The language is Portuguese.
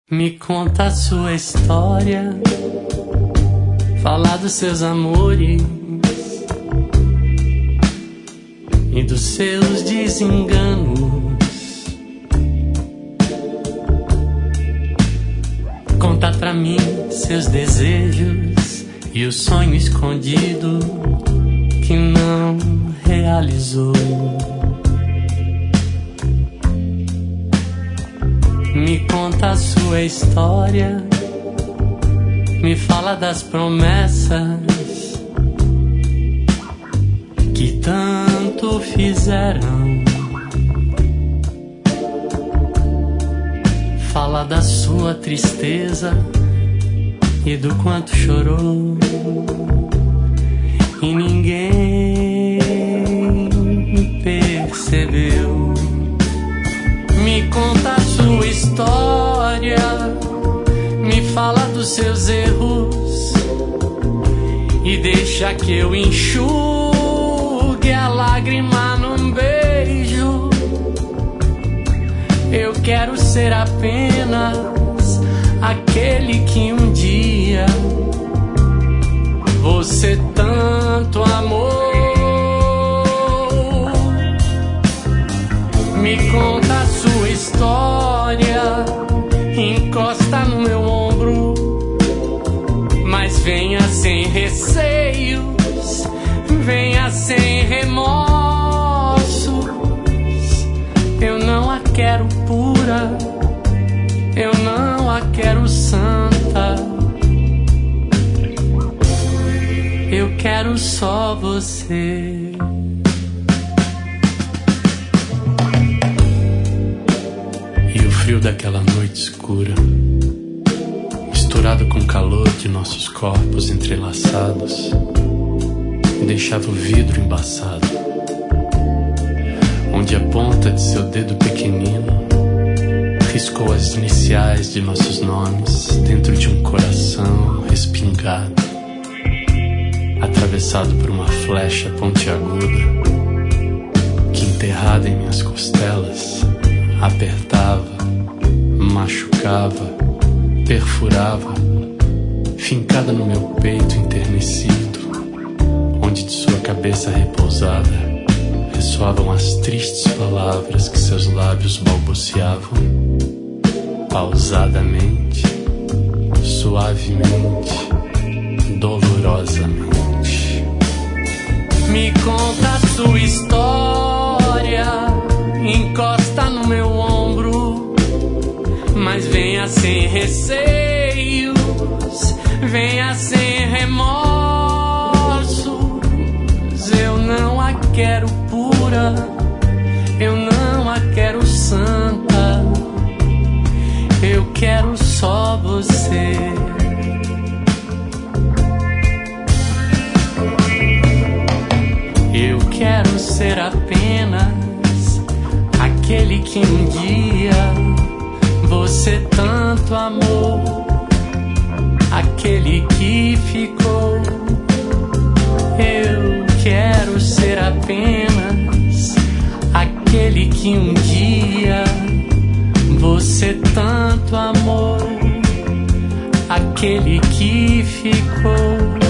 Me conta a sua história, fala dos seus amores e dos seus desenganos. Conta pra mim seus desejos e o sonho escondido que não realizou. Me conta a sua história, me fala das promessas que tanto fizeram. Fala da sua tristeza e do quanto chorou e ninguém percebeu. Me conta a sua história, me fala dos seus erros e deixa que eu enxugue a lágrima num beijo. Eu quero ser apenas aquele que um dia você tanto amou. Me conta a sua história, encosta no meu ombro, mas venha sem receios, venha sem remorsos. Eu não a quero pura, eu não a quero santa, eu quero só você. O frio daquela noite escura, misturado com o calor de nossos corpos entrelaçados, deixava o vidro embaçado, onde a ponta de seu dedo pequenino riscou as iniciais de nossos nomes dentro de um coração respingado, atravessado por uma flecha pontiaguda que, enterrada em minhas costelas, apertava, machucava, perfurava, fincada no meu peito enternecido, onde de sua cabeça repousada ressoavam as tristes palavras que seus lábios balbuciavam, pausadamente, suavemente, dolorosamente. Me conta a sua história, encosta no meu ombro, mas venha sem receios, venha sem remorsos. Eu não a quero pura, eu não a quero santa, eu quero só você. Eu quero ser apenas aquele que um dia você tanto amou, aquele que ficou. Eu quero ser apenas aquele que um dia você tanto amou, aquele que ficou.